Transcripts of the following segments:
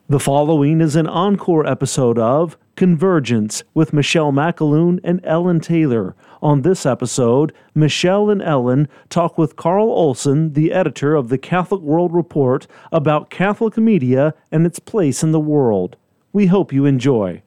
The following is an encore episode of Convergence with Michelle McAloon and Ellen Taylor. On this episode, Michelle and Ellen talk with Carl Olson, the editor of the Catholic World Report, about Catholic media and its place in the world. We hope you enjoy.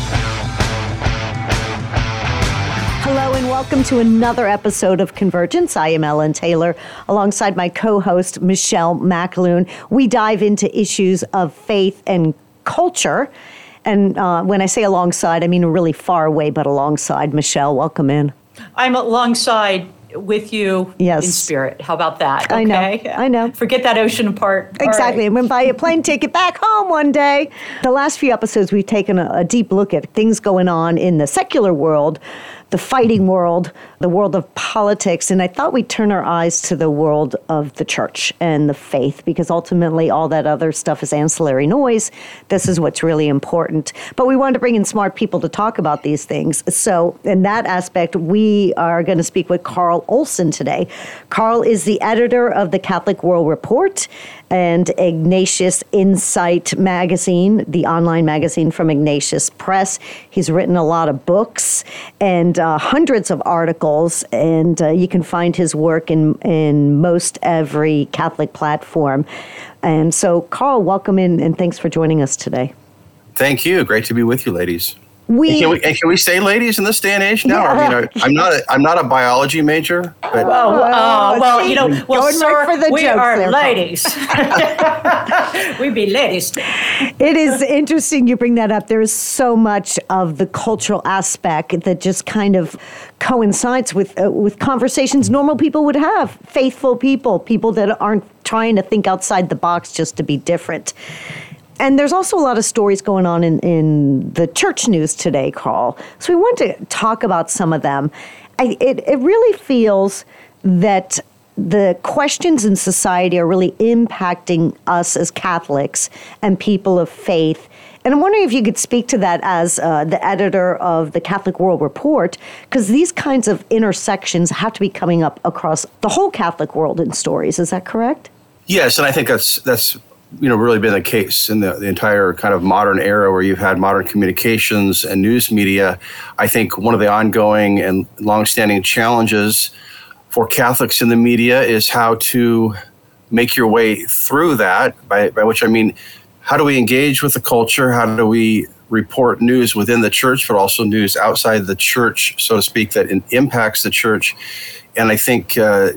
Hello and welcome to another episode of Convergence. I am Ellen Taylor, alongside my co-host Michelle McAloon. We dive into issues of faith and culture. And when I say alongside, I mean really far away, but alongside. Michelle, welcome in. I'm alongside with you in spirit. How about that? Okay? I know. Forget that ocean apart. Exactly. I'm going to buy you a plane ticket back home one day. The last few episodes, we've taken a deep look at things going on in the secular world, the fighting world, the world of politics, and I thought we'd turn our eyes to the world of the church and the faith, because ultimately all that other stuff is ancillary noise. This is what's really important. But we wanted to bring in smart people to talk about these things. So in that aspect, we are going to speak with Carl Olson today. Carl is the editor of the Catholic World Report and Ignatius Insight magazine, the online magazine from Ignatius Press. He's written a lot of books and hundreds of articles, and you can find his work in most every Catholic platform. And so, Carl, welcome in, and thanks for joining us today. Thank you. Great to be with you, ladies. Can we say ladies in this day and age now? Yeah. I mean, I'm not a biology major, but sir, we are there, ladies. We be ladies. It is interesting you bring that up. There is so much of the cultural aspect that just kind of coincides with conversations normal people would have, faithful people that aren't trying to think outside the box just to be different. And there's also a lot of stories going on in the church news today, Carl. So we want to talk about some of them. It really feels that the questions in society are really impacting us as Catholics and people of faith. And I'm wondering if you could speak to that as the editor of the Catholic World Report, because these kinds of intersections have to be coming up across the whole Catholic world in stories. Is that correct? Yes, and I think that's really been the case in the entire kind of modern era where you've had modern communications and news media. I think one of the ongoing and longstanding challenges for Catholics in the media is how to make your way through that, by which I mean, how do we engage with the culture? How do we report news within the church, but also news outside the church, so to speak, that impacts the church? And I think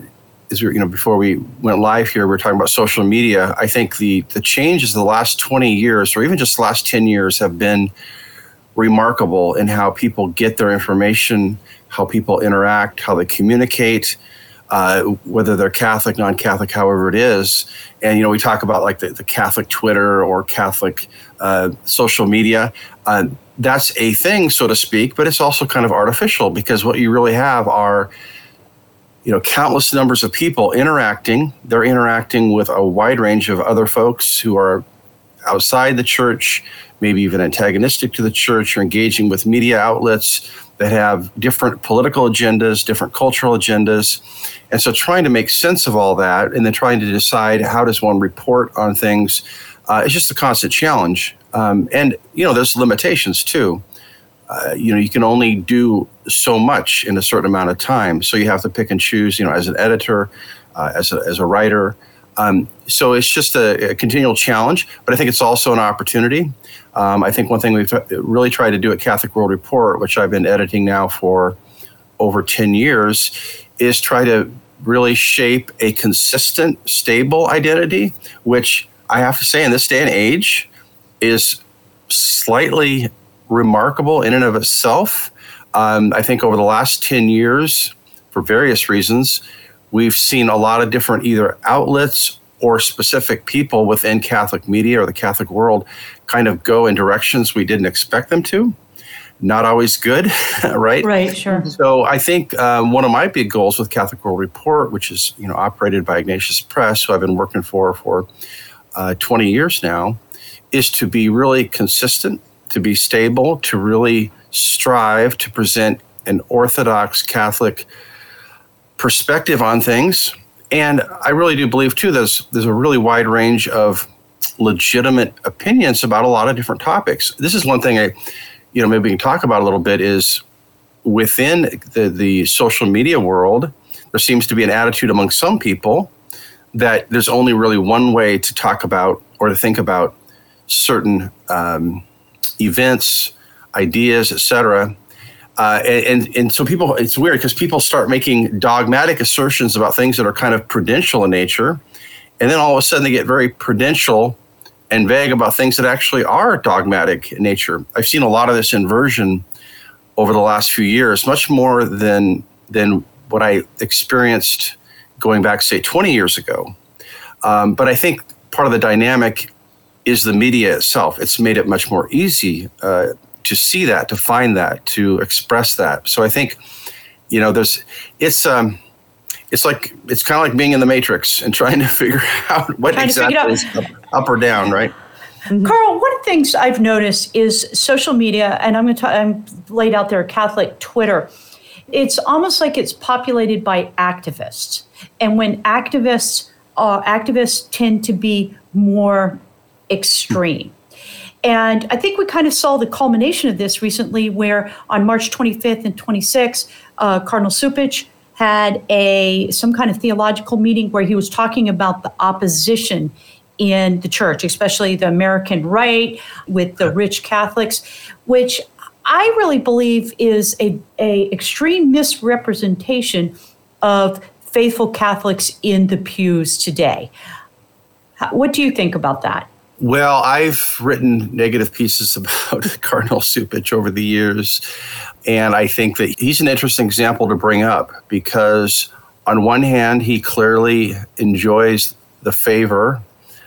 before we went live here, we were talking about social media. I think the changes of the last 20 years, or even just the last 10 years, have been remarkable in how people get their information, how people interact, how they communicate, whether they're Catholic, non-Catholic, however it is. And, we talk about like the Catholic Twitter or Catholic social media. That's a thing, so to speak, but it's also kind of artificial, because what you really have are countless numbers of people interacting. They're interacting with a wide range of other folks who are outside the church, maybe even antagonistic to the church, or engaging with media outlets that have different political agendas, different cultural agendas. And so trying to make sense of all that and then trying to decide how does one report on things is just a constant challenge. And there's limitations too. You can only do so much in a certain amount of time. So you have to pick and choose, as an editor, as a writer. So it's just a continual challenge, but I think it's also an opportunity. I think one thing we've really tried to do at Catholic World Report, which I've been editing now for over 10 years, is try to really shape a consistent, stable identity, which I have to say in this day and age is slightly remarkable in and of itself. I think over the last 10 years, for various reasons, we've seen a lot of different either outlets or specific people within Catholic media or the Catholic world kind of go in directions we didn't expect them to. Not always good, right? Right, sure. So I think one of my big goals with Catholic World Report, which is operated by Ignatius Press, who I've been working for 20 years now, is to be really consistent, to be stable, to really strive to present an Orthodox Catholic perspective on things. And I really do believe, too, there's a really wide range of legitimate opinions about a lot of different topics. This is one thing maybe we can talk about a little bit is within the social media world, there seems to be an attitude among some people that there's only really one way to talk about or to think about certain events, ideas, etc. And so people, it's weird because people start making dogmatic assertions about things that are kind of prudential in nature. And then all of a sudden they get very prudential and vague about things that actually are dogmatic in nature. I've seen a lot of this inversion over the last few years, much more than what I experienced going back, say, 20 years ago. But I think part of the dynamic is the media itself. It's made it much more easy to see that, to find that, to express that. So I think, it's kind of like being in the Matrix and trying to figure out what exactly is up or down, right? Mm-hmm. Carl, one of the things I've noticed is social media, and I'm laid out there, Catholic Twitter. It's almost like it's populated by activists. And when activists tend to be more extreme. And I think we kind of saw the culmination of this recently where on March 25th and 26th, Cardinal Cupich had some kind of theological meeting where he was talking about the opposition in the church, especially the American right with the rich Catholics, which I really believe is a extreme misrepresentation of faithful Catholics in the pews today. What do you think about that? Well, I've written negative pieces about Cardinal Cupich over the years, and I think that he's an interesting example to bring up because on one hand, he clearly enjoys the favor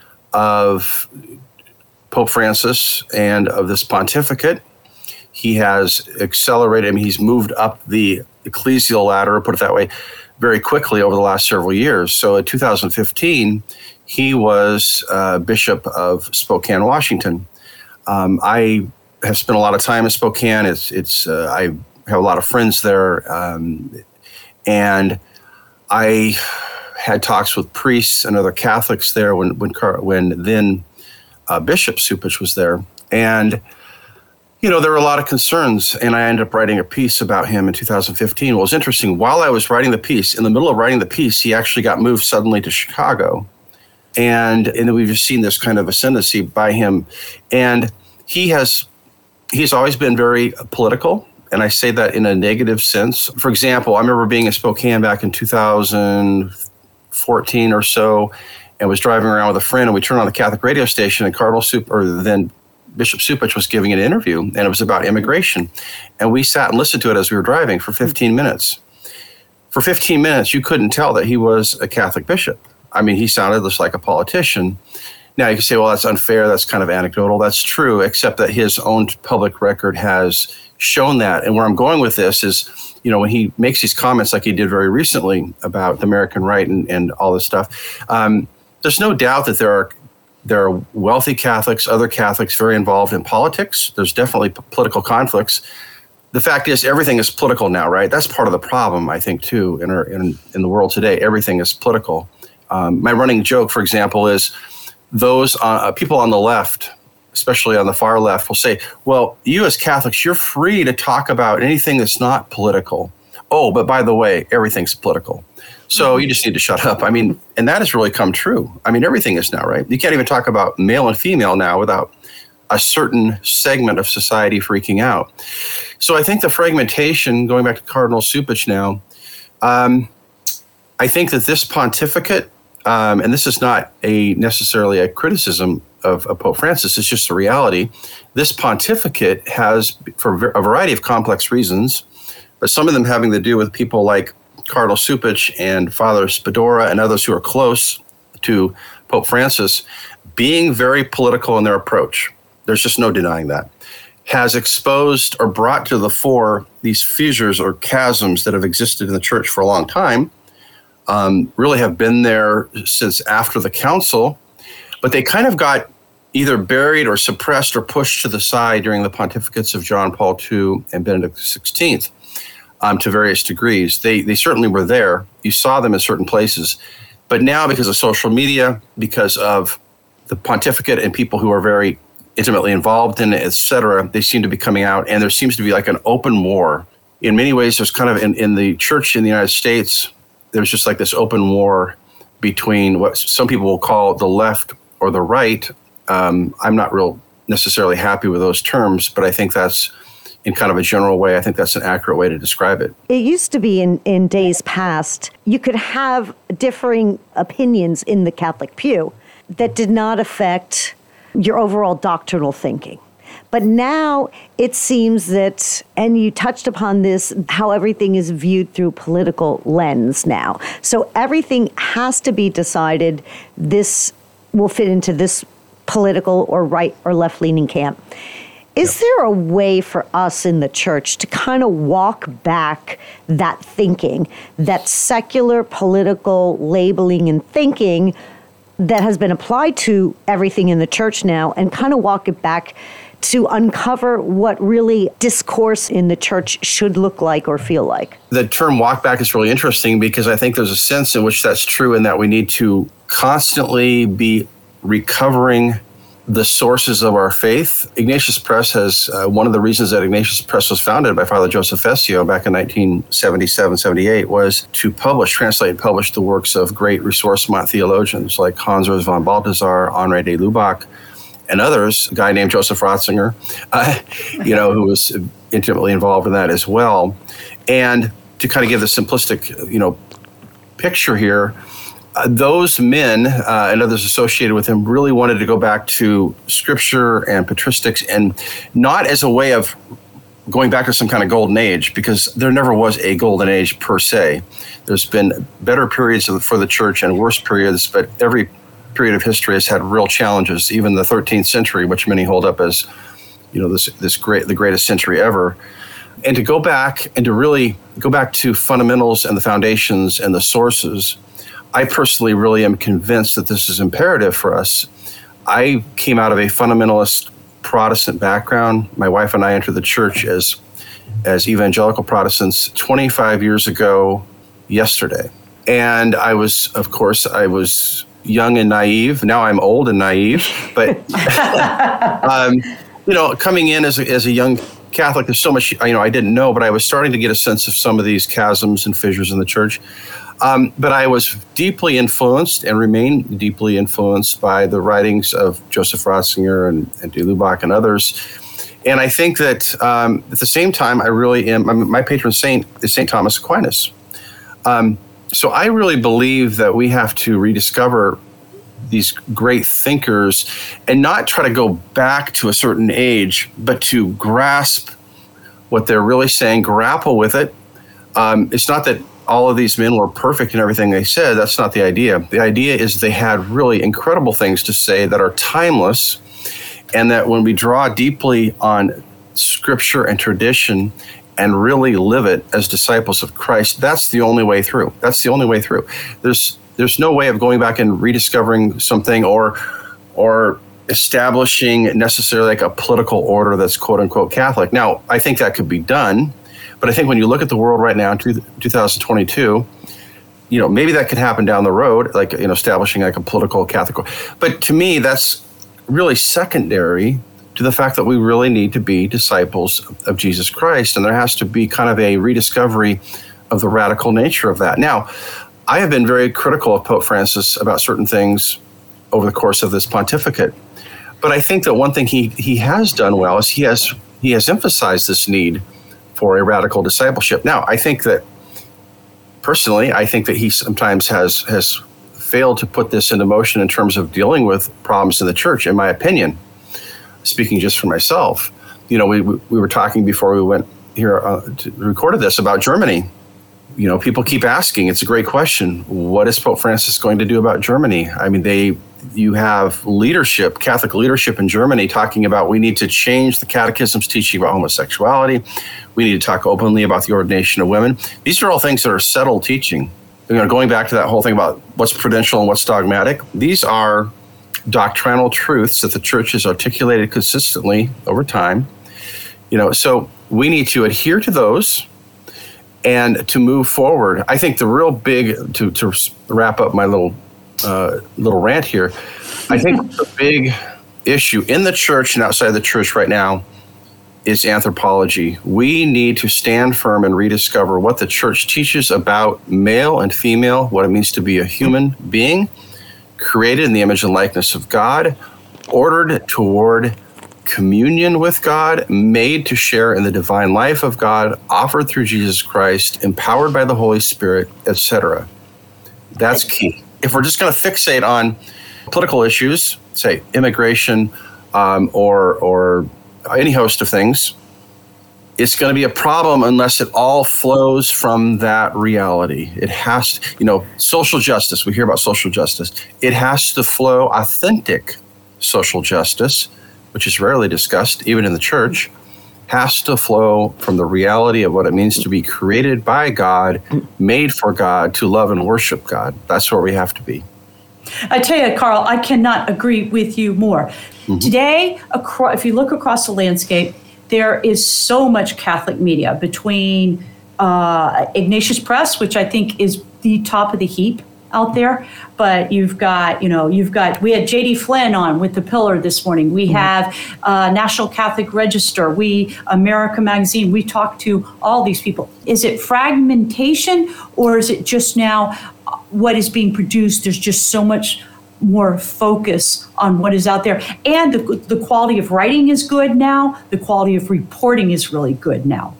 of Pope Francis and of this pontificate. He has accelerated, he's moved up the ecclesial ladder, put it that way, very quickly over the last several years. So in 2015, he was Bishop of Spokane, Washington. I have spent a lot of time in Spokane. I have a lot of friends there, and I had talks with priests and other Catholics there when then Bishop Cupich was there, and there were a lot of concerns, and I ended up writing a piece about him in 2015. Well, it was interesting. While I was writing the piece, in the middle of writing the piece, he actually got moved suddenly to Chicago. And then we've just seen this kind of ascendancy by him. And he's always been very political, and I say that in a negative sense. For example, I remember being in Spokane back in 2014 or so, and was driving around with a friend, and we turned on the Catholic radio station, and then Bishop Cupich was giving an interview, and it was about immigration. And we sat and listened to it as we were driving for 15 minutes. For 15 minutes, you couldn't tell that he was a Catholic bishop. He sounded just like a politician. Now, you can say, well, that's unfair. That's kind of anecdotal. That's true, except that his own public record has shown that. And where I'm going with this is, when he makes these comments like he did very recently about the American right and all this stuff, there's no doubt that there are wealthy Catholics, other Catholics very involved in politics. There's definitely political conflicts. The fact is, everything is political now, right? That's part of the problem, I think, too, in the world today. Everything is political. My running joke, for example, is those people on the left, especially on the far left, will say, well, you as Catholics, you're free to talk about anything that's not political. Oh, but by the way, everything's political. So you just need to shut up. And that has really come true. Everything is now, right? You can't even talk about male and female now without a certain segment of society freaking out. So I think the fragmentation, going back to Cardinal Cupich now, I think that this pontificate, and this is not necessarily a criticism of Pope Francis, it's just the reality. This pontificate has, for a variety of complex reasons, but some of them having to do with people like Cardinal Cupich and Father Spadora and others who are close to Pope Francis, being very political in their approach, there's just no denying that, has exposed or brought to the fore these fissures or chasms that have existed in the church for a long time, really have been there since after the council, but they kind of got either buried or suppressed or pushed to the side during the pontificates of John Paul II and Benedict XVI. To various degrees. They certainly were there. You saw them in certain places. But now, because of social media, because of the pontificate and people who are very intimately involved in it, et cetera, they seem to be coming out, and there seems to be like an open war. In many ways, there's kind of in the church in the United States, there's just like this open war between what some people will call the left or the right. I'm not real necessarily happy with those terms, but I think that's, in kind of a general way, I think that's an accurate way to describe it. It used to be in days past, you could have differing opinions in the Catholic pew that did not affect your overall doctrinal thinking. But now it seems that, and you touched upon this, how everything is viewed through political lens now. So everything has to be decided, this will fit into this political or right or left-leaning camp. Is there a way for us in the church to kind of walk back that thinking, that secular political labeling and thinking that has been applied to everything in the church now, and kind of walk it back to uncover what really discourse in the church should look like or feel like? The term walk back is really interesting because I think there's a sense in which that's true, in that we need to constantly be recovering the sources of our faith. Ignatius Press has, one of the reasons that Ignatius Press was founded by Father Joseph Fessio back in 1977-78 was to translate and publish the works of great ressourcement theologians like Hans Urs von Balthasar, Henri de Lubac, and others, a guy named Joseph Ratzinger, who was intimately involved in that as well. And to kind of give the simplistic, picture here, those men and others associated with him really wanted to go back to scripture and patristics, and not as a way of going back to some kind of golden age, because there never was a golden age per se. There's been better periods for the church and worse periods, but every period of history has had real challenges. Even the 13th century, which many hold up as, the greatest century ever. And to go back and to really go back to fundamentals and the foundations and the sources, I personally really am convinced that this is imperative for us. I came out of a fundamentalist Protestant background. My wife and I entered the church as evangelical Protestants 25 years ago yesterday. And I was young and naive. Now I'm old and naive. But, coming in as a young Catholic, there's so much, I didn't know, but I was starting to get a sense of some of these chasms and fissures in the church. But I was deeply influenced and remain deeply influenced by the writings of Joseph Ratzinger and de Lubac and others. And I think that at the same time, I really am, my patron saint is St. Thomas Aquinas. So I really believe that we have to rediscover these great thinkers and not try to go back to a certain age, but to grasp what they're really saying, grapple with it. It's not that all of these men were perfect in everything they said. That's not the idea. The idea is they had really incredible things to say that are timeless, and that when we draw deeply on scripture and tradition and really live it as disciples of Christ, that's the only way through. That's the only way through. There's no way of going back and rediscovering something or establishing necessarily like a political order that's quote unquote Catholic. Now, I think that could be done, but I think when you look at the world right now in 2022, maybe that could happen down the road, like, establishing like a political Catholic. But to me, that's really secondary to the fact that we really need to be disciples of Jesus Christ. And there has to be kind of a rediscovery of the radical nature of that. Now, I have been very critical of Pope Francis about certain things over the course of this pontificate. But I think that one thing he has done well is he has emphasized this need for a radical discipleship. Now, I think that he sometimes has failed to put this into motion in terms of dealing with problems in the church, in my opinion. Speaking just for myself, we were talking before we went here to recorded this about Germany. People keep asking, it's a great question, what is Pope Francis going to do about Germany? I mean, you have leadership, Catholic leadership in Germany talking about we need to change the catechism's teaching about homosexuality. We need to talk openly about the ordination of women. These are all things that are settled teaching. Going back to that whole thing about what's prudential and what's dogmatic, these are doctrinal truths that the church has articulated consistently over time. So we need to adhere to those and to move forward. I think the real big, to wrap up my little little rant here. I think the big issue in the church and outside the church right now is anthropology. We need to stand firm and rediscover what the church teaches about male and female, what it means to be a human being, created in the image and likeness of God, ordered toward communion with God, made to share in the divine life of God, offered through Jesus Christ, empowered by the Holy Spirit, etc. That's key. If we're just going to fixate on political issues, say immigration, or any host of things, it's going to be a problem unless it all flows from that reality. It has to, social justice, we hear about social justice. It has to flow, authentic social justice, which is rarely discussed, even in the church, has to flow from the reality of what it means to be created by God, made for God, to love and worship God. That's where we have to be. I tell you, Carl, I cannot agree with you more. Mm-hmm. Today, if you look across the landscape, there is so much Catholic media between Ignatius Press, which I think is the top of the heap out there, but we had J.D. Flynn on with The Pillar this morning. We have National Catholic Register, America Magazine. We talked to all these people. Is it fragmentation, or is it just now what is being produced? There's just so much more focus on what is out there. And the quality of writing is good now. The quality of reporting is really good now.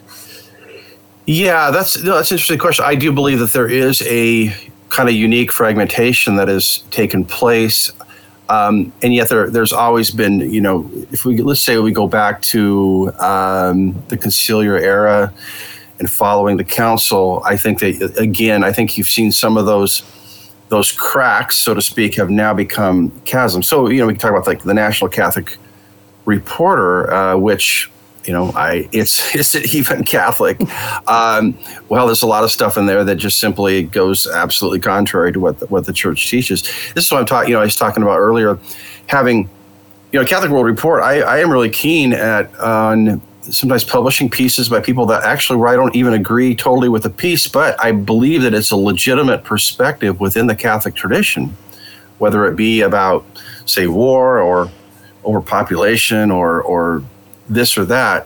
Yeah, that's an interesting question. I do believe that there is a kind of unique fragmentation that has taken place. And yet there's always been, let's say we go back to the conciliar era and following the council, I think you've seen some of those cracks, so to speak, have now become chasms. So, we can talk about like the National Catholic Reporter, which, is it even Catholic? Well, there's a lot of stuff in there that just simply goes absolutely contrary to what the church teaches. This is what I'm talking. I was talking about earlier, having, Catholic World Report. I am really keen on sometimes publishing pieces by people that actually where I don't even agree totally with the piece, but I believe that it's a legitimate perspective within the Catholic tradition, whether it be about, say, war or overpopulation or this or that.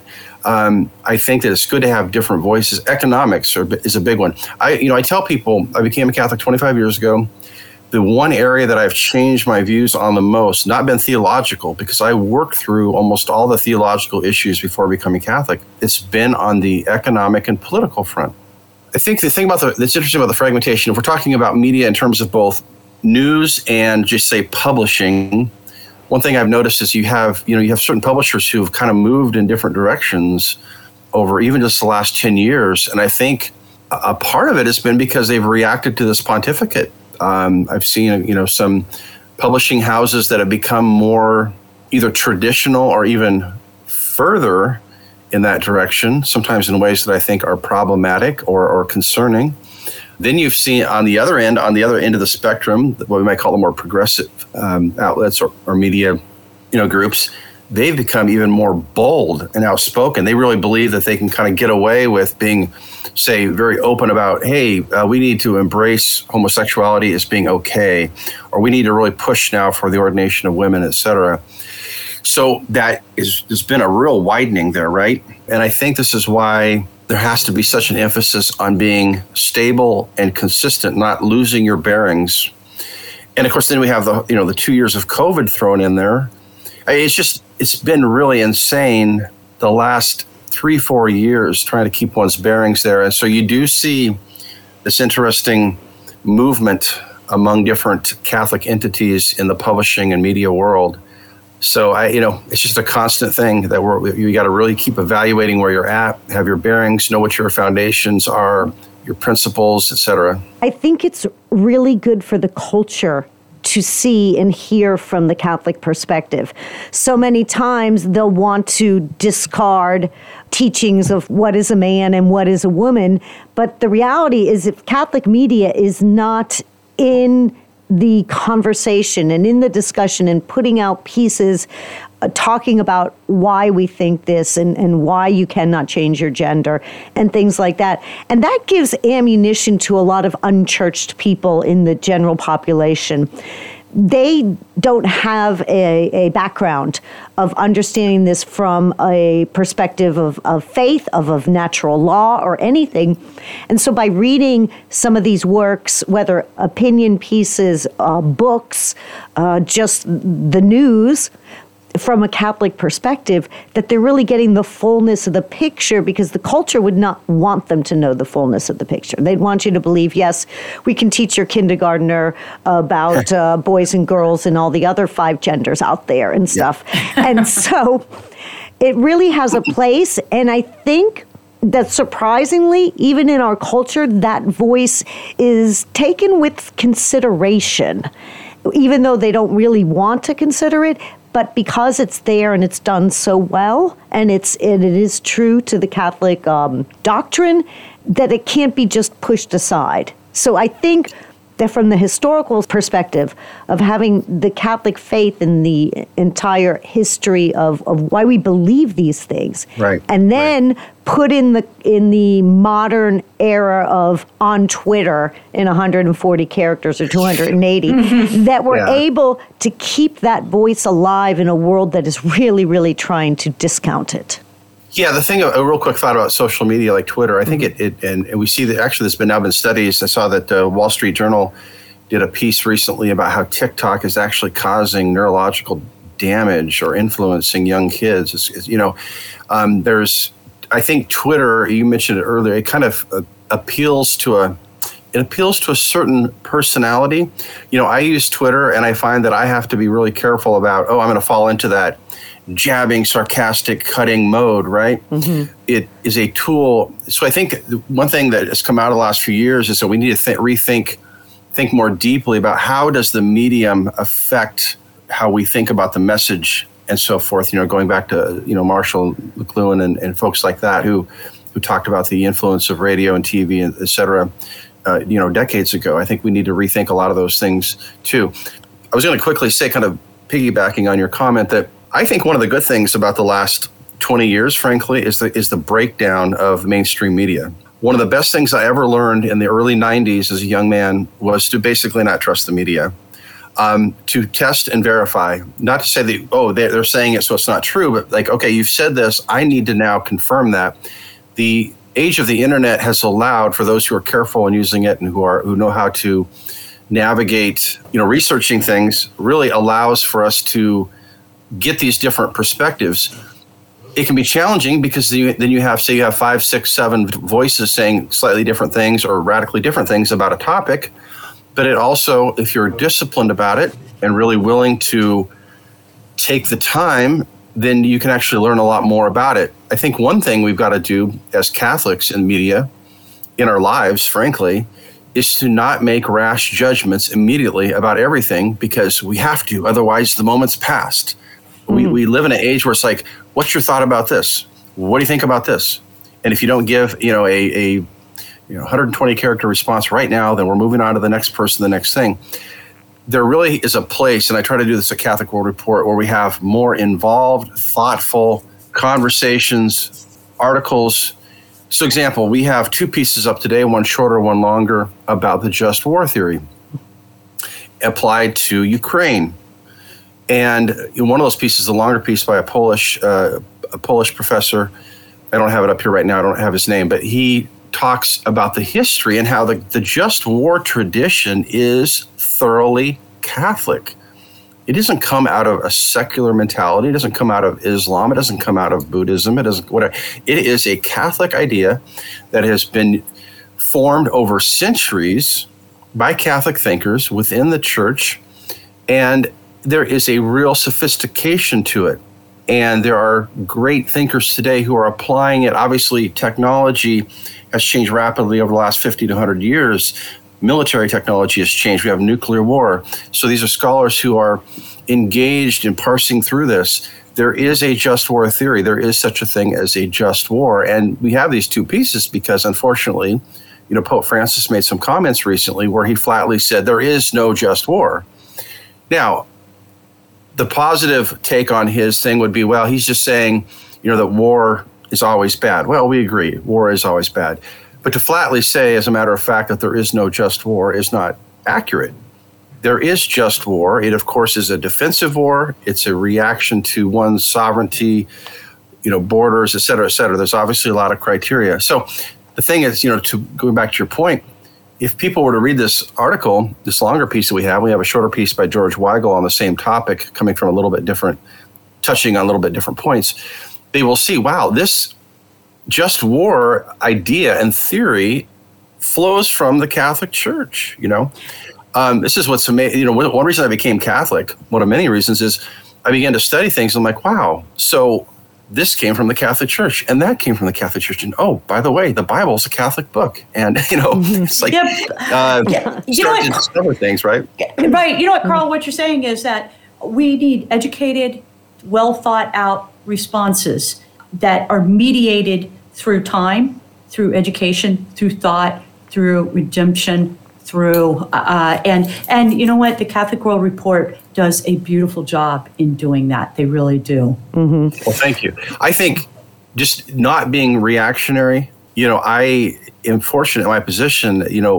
I think that it's good to have different voices. Economics is a big one. I tell people, I became a Catholic 25 years ago. The one area that I've changed my views on the most, not been theological, because I worked through almost all the theological issues before becoming Catholic. It's been on the economic and political front. I think the thing that's interesting about the fragmentation, if we're talking about media in terms of both news and just say publishing, one thing I've noticed is you have certain publishers who have kind of moved in different directions over even just the last 10 years. And I think a part of it has been because they've reacted to this pontificate. I've seen, some publishing houses that have become more either traditional or even further in that direction, sometimes in ways that I think are problematic or concerning. Then you've seen on the other end of the spectrum, what we might call the more progressive outlets or media, groups. They've become even more bold and outspoken. They really believe that they can kind of get away with being, say, very open about, hey, we need to embrace homosexuality as being okay, or we need to really push now for the ordination of women, et cetera. So there's been a real widening there, right? And I think this is why there has to be such an emphasis on being stable and consistent, not losing your bearings. And of course, then we have the 2 years of COVID thrown in there. It's been really insane the last 3-4 years trying to keep one's bearings there. And so you do see this interesting movement among different Catholic entities in the publishing and media world. So it's just a constant thing that you got to really keep evaluating where you're at, have your bearings, know what your foundations are, your principles, et cetera. I think it's really good for the culture to see and hear from the Catholic perspective. So many times they'll want to discard teachings of what is a man and what is a woman, but the reality is if Catholic media is not in the conversation and in the discussion and putting out pieces talking about why we think this and why you cannot change your gender and things like that. And that gives ammunition to a lot of unchurched people in the general population. They don't have a background of understanding this from a perspective of faith, of natural law or anything. And so by reading some of these works, whether opinion pieces, books, just the news, from a Catholic perspective, that they're really getting the fullness of the picture, because the culture would not want them to know the fullness of the picture. They'd want you to believe, yes, we can teach your kindergartner about boys and girls and all the other 5 genders out there and stuff. Yeah. And so it really has a place. And I think that surprisingly, even in our culture, that voice is taken with consideration, even though they don't really want to consider it. But because it's there and it's done so well, and it is true to the Catholic doctrine, that it can't be just pushed aside. So I think that from the historical perspective of having the Catholic faith in the entire history of why we believe these things, right, and then put in the modern era of on Twitter in 140 characters or 280, that we're able to keep that voice alive in a world that is really, really trying to discount it. Yeah, the thing, a real quick thought about social media like Twitter, I think and we see that actually there's now been studies. I saw that Wall Street Journal did a piece recently about how TikTok is actually causing neurological damage or influencing young kids. There's, I think Twitter, you mentioned it earlier, it kind of appeals to a certain personality. I use Twitter and I find that I have to be really careful about, I'm going to fall into that jabbing, sarcastic, cutting mode, right? Mm-hmm. It is a tool. So I think one thing that has come out of the last few years is that we need to think more deeply about how does the medium affect how we think about the message and so forth. Going back to Marshall McLuhan and folks like that who talked about the influence of radio and TV and et cetera, decades ago. I think we need to rethink a lot of those things too. I was going to quickly say, kind of piggybacking on your comment, that I think one of the good things about the last 20 years, frankly, is the breakdown of mainstream media. One of the best things I ever learned in the early 90s as a young man was to basically not trust the media, to test and verify. Not to say that, they're saying it, so it's not true, but like, okay, you've said this, I need to now confirm that. The age of the internet has allowed for those who are careful in using it and who know how to navigate, researching things, really allows for us to get these different perspectives. It can be challenging because then you have 5, 6, 7 voices saying slightly different things or radically different things about a topic. But it also, if you're disciplined about it and really willing to take the time, then you can actually learn a lot more about it. I think one thing we've got to do as Catholics in media, in our lives, frankly, is to not make rash judgments immediately about everything, because we have to. Otherwise, the moment's passed. Mm-hmm. We live in an age where it's like, what's your thought about this? What do you think about this? And if you don't give, a 120 character response right now, then we're moving on to the next person, the next thing. There really is a place, and I try to do this at Catholic World Report, where we have more involved, thoughtful conversations, articles. So example, we have 2 pieces up today, one shorter, one longer, about the just war theory applied to Ukraine. And one of those pieces, the longer piece by a Polish professor, I don't have it up here right now, I don't have his name, but he talks about the history and how the just war tradition is thoroughly Catholic. It doesn't come out of a secular mentality. It doesn't come out of Islam. It doesn't come out of Buddhism. It doesn't, whatever. It is a Catholic idea that has been formed over centuries by Catholic thinkers within the church, and there is a real sophistication to it. And there are great thinkers today who are applying it. Obviously, technology has changed rapidly over the last 50 to 100 years. Military technology has changed. We have nuclear war. So these are scholars who are engaged in parsing through this. There is a just war theory. There is such a thing as a just war. And we have these 2 pieces because, unfortunately, Pope Francis made some comments recently where he flatly said there is no just war. Now, the positive take on his thing would be, well, he's just saying, that war is always bad. Well, we agree, war is always bad. But to flatly say, as a matter of fact, that there is no just war is not accurate. There is just war. It, of course, is a defensive war. It's a reaction to one's sovereignty, borders, et cetera, et cetera. There's obviously a lot of criteria. So the thing is, to going back to your point, if people were to read this article, this longer piece that we have a shorter piece by George Weigel on the same topic, coming from a little bit different, touching on a little bit different points, they will see, wow, this just war idea and theory flows from the Catholic Church, This is what's amazing. One reason I became Catholic, one of many reasons, is I began to study things. I'm like, wow, so this came from the Catholic Church, and that came from the Catholic Church. And oh, by the way, the Bible is a Catholic book. And, it's like, start to discover things, right? Right. You know what, Carl, what you're saying is that we need educated, well thought out responses that are mediated through time, through education, through thought, through redemption, through, and you know what? The Catholic World Report does a beautiful job in doing that. They really do. Well, thank you. I think just not being reactionary, I am fortunate in my position,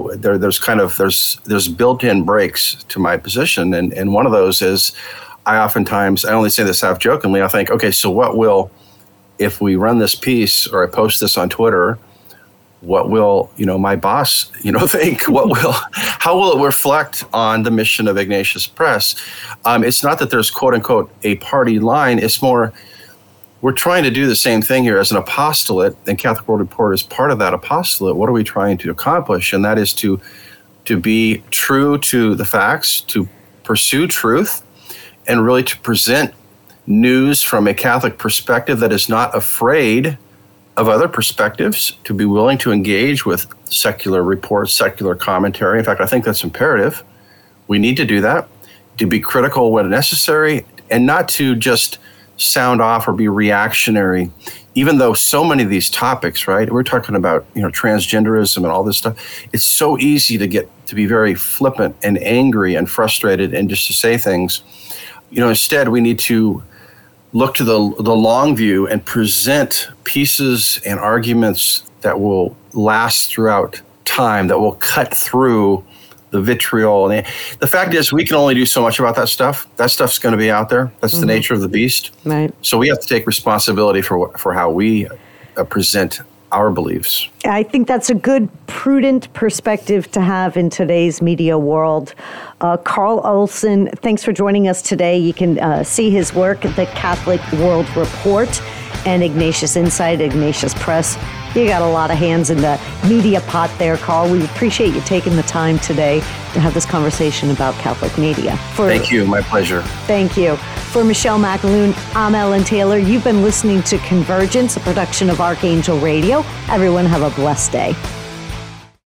there's built-in breaks to my position. And one of those is I only say this half jokingly, I think, okay, so what will, if we run this piece or I post this on Twitter, what will, my boss, think? How will it reflect on the mission of Ignatius Press? It's not that there's quote unquote a party line. It's more, we're trying to do the same thing here as an apostolate, and Catholic World Report is part of that apostolate. What are we trying to accomplish? And that is to be true to the facts, to pursue truth, and really to present news from a Catholic perspective that is not afraid of other perspectives, to be willing to engage with secular reports, secular commentary. In fact, I think that's imperative. We need to do that, to be critical when necessary, and not to just sound off or be reactionary, even though so many of these topics, right? We're talking about, transgenderism and all this stuff. It's so easy to be very flippant and angry and frustrated and just to say things. Instead, we need to look to the long view and present pieces and arguments that will last throughout time, that will cut through the vitriol. And the fact is, we can only do so much about that stuff. That stuff's going to be out there. That's the nature of the beast. Right. So we have to take responsibility for how we present our beliefs. I think that's a good, prudent perspective to have in today's media world. Carl Olson, thanks for joining us today. You can see his work at the Catholic World Report and Ignatius Insight, Ignatius Press. You got a lot of hands in the media pot there, Carl. We appreciate you taking the time today to have this conversation about Catholic media. Thank you. My pleasure. Thank you. For Michelle McAloon, I'm Ellen Taylor. You've been listening to Convergence, a production of Archangel Radio. Everyone have a blessed day.